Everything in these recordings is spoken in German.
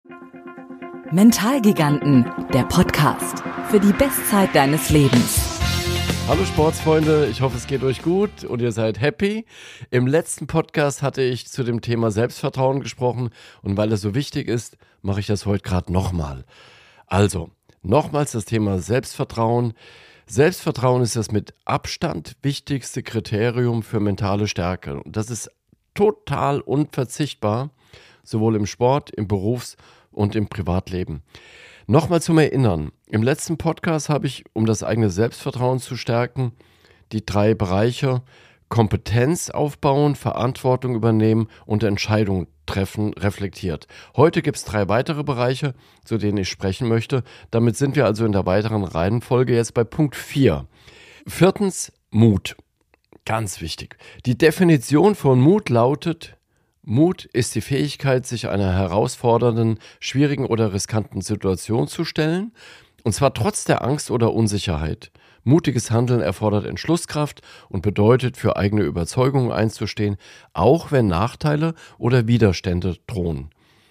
Mentalgiganten, der Podcast für die Bestzeit deines Lebens. Hallo Sportsfreunde, ich hoffe es geht euch gut und ihr seid happy. Im letzten Podcast hatte ich zu dem Thema Selbstvertrauen gesprochen und weil es so wichtig ist, mache ich das heute gerade nochmal. Also, nochmals das Thema Selbstvertrauen. Selbstvertrauen ist das mit Abstand wichtigste Kriterium für mentale Stärke. Und das ist total unverzichtbar, sowohl im Sport, im Berufs- und im Privatleben. Nochmal zum Erinnern, im letzten Podcast habe ich, um das eigene Selbstvertrauen zu stärken, die 3 Bereiche Kompetenz aufbauen, Verantwortung übernehmen und Entscheidungen treffen reflektiert. Heute gibt es 3 weitere Bereiche, zu denen ich sprechen möchte. Damit sind wir also in der weiteren Reihenfolge jetzt bei Punkt 4. 4. Mut. Ganz wichtig. Die Definition von Mut lautet: Mut ist die Fähigkeit, sich einer herausfordernden, schwierigen oder riskanten Situation zu stellen, und zwar trotz der Angst oder Unsicherheit. Mutiges Handeln erfordert Entschlusskraft und bedeutet, für eigene Überzeugungen einzustehen, auch wenn Nachteile oder Widerstände drohen.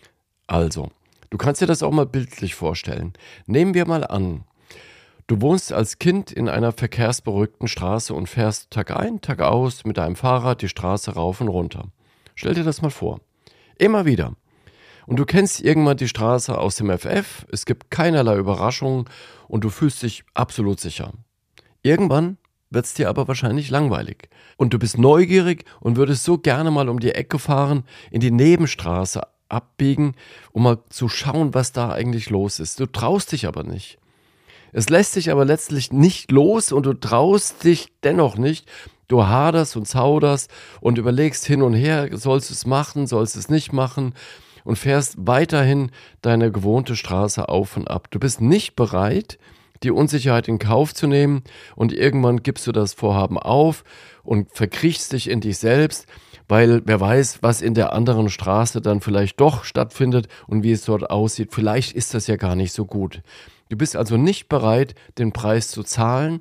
Also, du kannst dir das auch mal bildlich vorstellen. Nehmen wir mal an, du wohnst als Kind in einer verkehrsberuhigten Straße und fährst Tag ein, Tag aus mit deinem Fahrrad die Straße rauf und runter. Stell dir das mal vor. Immer wieder. Und du kennst irgendwann die Straße aus dem FF, es gibt keinerlei Überraschungen und du fühlst dich absolut sicher. Irgendwann wird es dir aber wahrscheinlich langweilig. Und du bist neugierig und würdest so gerne mal um die Ecke fahren, in die Nebenstraße abbiegen, um mal zu schauen, was da eigentlich los ist. Du traust dich aber nicht. Es lässt dich aber letztlich nicht los und du traust dich dennoch nicht. Du haderst und zauderst und überlegst hin und her, sollst du es machen, sollst du es nicht machen, und fährst weiterhin deine gewohnte Straße auf und ab. Du bist nicht bereit, die Unsicherheit in Kauf zu nehmen, und irgendwann gibst du das Vorhaben auf und verkriechst dich in dich selbst, weil wer weiß, was in der anderen Straße dann vielleicht doch stattfindet und wie es dort aussieht. Vielleicht ist das ja gar nicht so gut. Du bist also nicht bereit, den Preis zu zahlen,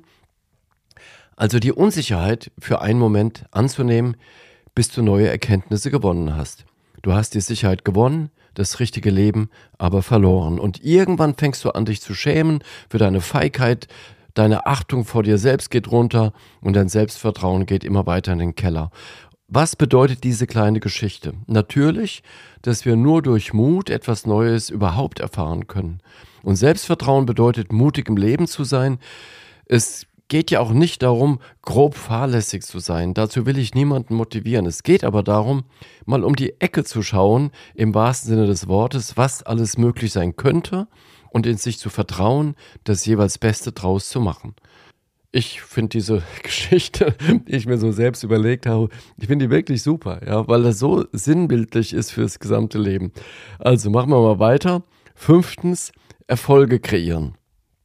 also die Unsicherheit für einen Moment anzunehmen, bis du neue Erkenntnisse gewonnen hast. Du hast die Sicherheit gewonnen, das richtige Leben aber verloren. Und irgendwann fängst du an, dich zu schämen für deine Feigheit, deine Achtung vor dir selbst geht runter und dein Selbstvertrauen geht immer weiter in den Keller. Was bedeutet diese kleine Geschichte? Natürlich, dass wir nur durch Mut etwas Neues überhaupt erfahren können. Und Selbstvertrauen bedeutet, mutig im Leben zu sein. Es geht ja auch nicht darum, grob fahrlässig zu sein. Dazu will ich niemanden motivieren. Es geht aber darum, mal um die Ecke zu schauen, im wahrsten Sinne des Wortes, was alles möglich sein könnte, und in sich zu vertrauen, das jeweils Beste draus zu machen. Ich finde diese Geschichte, die ich mir so selbst überlegt habe, ich finde die wirklich super, ja, weil das so sinnbildlich ist fürs gesamte Leben. Also machen wir mal weiter. 5. Erfolge kreieren.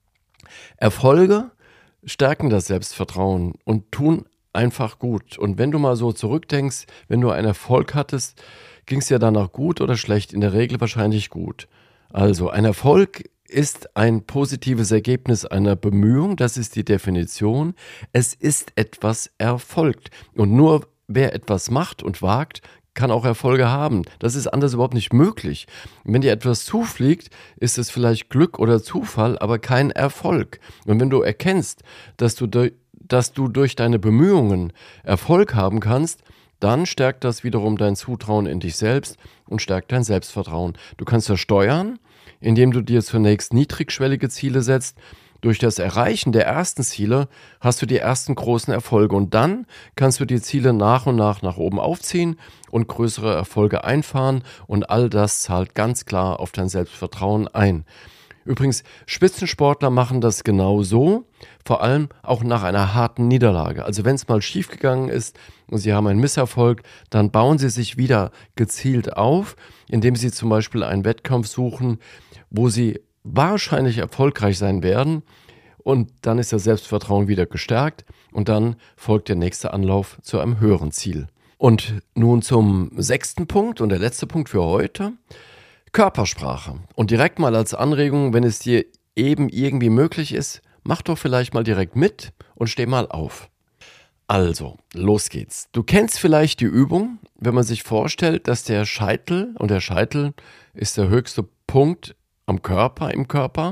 Erfolge stärken das Selbstvertrauen und tun einfach gut. Und wenn du mal so zurückdenkst, wenn du einen Erfolg hattest, ging es dir danach gut oder schlecht? In der Regel wahrscheinlich gut. Also ein Erfolg ist ein positives Ergebnis einer Bemühung, das ist die Definition. Es ist etwas erfolgt. Und nur wer etwas macht und wagt, kann auch Erfolge haben. Das ist anders überhaupt nicht möglich. Wenn dir etwas zufliegt, ist es vielleicht Glück oder Zufall, aber kein Erfolg. Und wenn du erkennst, dass du durch deine Bemühungen Erfolg haben kannst, dann stärkt das wiederum dein Zutrauen in dich selbst und stärkt dein Selbstvertrauen. Du kannst das steuern, indem du dir zunächst niedrigschwellige Ziele setzt. Durch das Erreichen der ersten Ziele hast du die ersten großen Erfolge, und dann kannst du die Ziele nach und nach oben aufziehen und größere Erfolge einfahren, und all das zahlt ganz klar auf dein Selbstvertrauen ein. Übrigens, Spitzensportler machen das genau so, vor allem auch nach einer harten Niederlage. Also wenn es mal schiefgegangen ist und sie haben einen Misserfolg, dann bauen sie sich wieder gezielt auf, indem sie zum Beispiel einen Wettkampf suchen, wo sie wahrscheinlich erfolgreich sein werden, und dann ist das Selbstvertrauen wieder gestärkt und dann folgt der nächste Anlauf zu einem höheren Ziel. Und nun zum 6. Punkt und der letzte Punkt für heute: Körpersprache. Und direkt mal als Anregung, wenn es dir eben irgendwie möglich ist, mach doch vielleicht mal direkt mit und steh mal auf. Also, los geht's. Du kennst vielleicht die Übung, wenn man sich vorstellt, dass der Scheitel, und der Scheitel ist der höchste Punkt im Körper,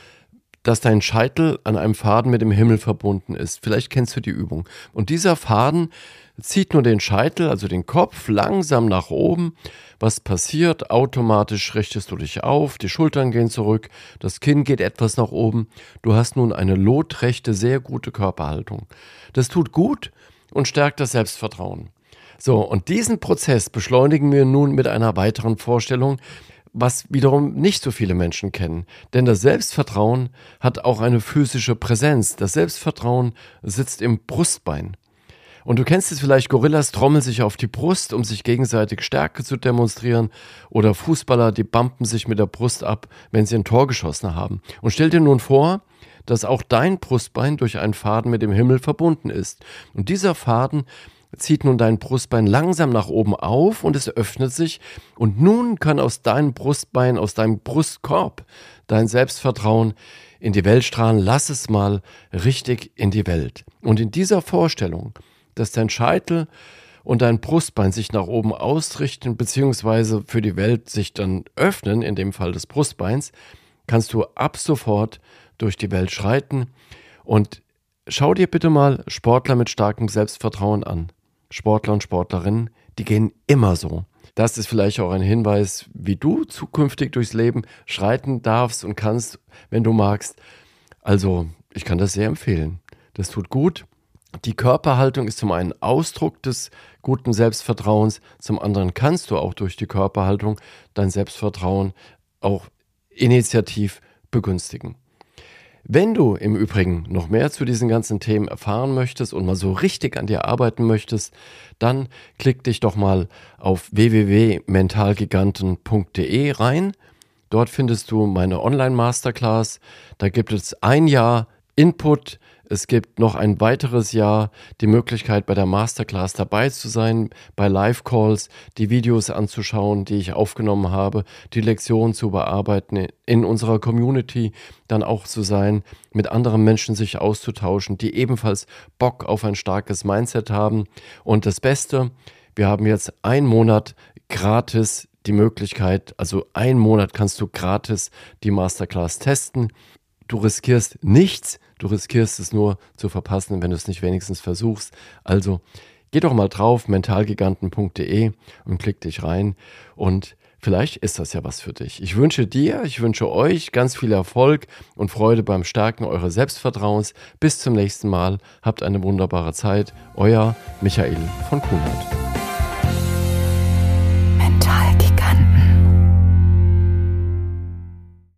dass dein Scheitel an einem Faden mit dem Himmel verbunden ist. Vielleicht kennst du die Übung. Und dieser Faden zieht nur den Scheitel, also den Kopf, langsam nach oben. Was passiert? Automatisch richtest du dich auf, die Schultern gehen zurück, das Kinn geht etwas nach oben. Du hast nun eine lotrechte, sehr gute Körperhaltung. Das tut gut und stärkt das Selbstvertrauen. So, und diesen Prozess beschleunigen wir nun mit einer weiteren Vorstellung, was wiederum nicht so viele Menschen kennen. Denn das Selbstvertrauen hat auch eine physische Präsenz. Das Selbstvertrauen sitzt im Brustbein. Und du kennst es vielleicht, Gorillas trommeln sich auf die Brust, um sich gegenseitig Stärke zu demonstrieren. Oder Fußballer, die bumpen sich mit der Brust ab, wenn sie ein Tor geschossen haben. Und stell dir nun vor, dass auch dein Brustbein durch einen Faden mit dem Himmel verbunden ist. Und dieser Faden zieht nun dein Brustbein langsam nach oben auf und es öffnet sich. Und nun kann aus deinem Brustbein, aus deinem Brustkorb, dein Selbstvertrauen in die Welt strahlen. Lass es mal richtig in die Welt. Und in dieser Vorstellung, dass dein Scheitel und dein Brustbein sich nach oben ausrichten, beziehungsweise für die Welt sich dann öffnen, in dem Fall des Brustbeins, kannst du ab sofort durch die Welt schreiten. Und schau dir bitte mal Sportler mit starkem Selbstvertrauen an. Sportler und Sportlerinnen, die gehen immer so. Das ist vielleicht auch ein Hinweis, wie du zukünftig durchs Leben schreiten darfst und kannst, wenn du magst. Also, ich kann das sehr empfehlen. Das tut gut. Die Körperhaltung ist zum einen Ausdruck des guten Selbstvertrauens, zum anderen kannst du auch durch die Körperhaltung dein Selbstvertrauen auch initiativ begünstigen. Wenn du im Übrigen noch mehr zu diesen ganzen Themen erfahren möchtest und mal so richtig an dir arbeiten möchtest, dann klick dich doch mal auf www.mentalgiganten.de rein. Dort findest du meine Online-Masterclass. Da gibt es ein Jahr Input. Es gibt noch ein weiteres Jahr die Möglichkeit, bei der Masterclass dabei zu sein, bei Live-Calls, die Videos anzuschauen, die ich aufgenommen habe, die Lektionen zu bearbeiten, in unserer Community dann auch zu sein, mit anderen Menschen sich auszutauschen, die ebenfalls Bock auf ein starkes Mindset haben. Und das Beste, wir haben jetzt einen Monat gratis die Möglichkeit, also einen Monat kannst du gratis die Masterclass testen. Du riskierst nichts, du riskierst es nur zu verpassen, wenn du es nicht wenigstens versuchst. Also geh doch mal drauf, mentalgiganten.de und klick dich rein und vielleicht ist das ja was für dich. Ich wünsche euch ganz viel Erfolg und Freude beim Stärken eures Selbstvertrauens. Bis zum nächsten Mal, habt eine wunderbare Zeit. Euer Michael von Kuhnert.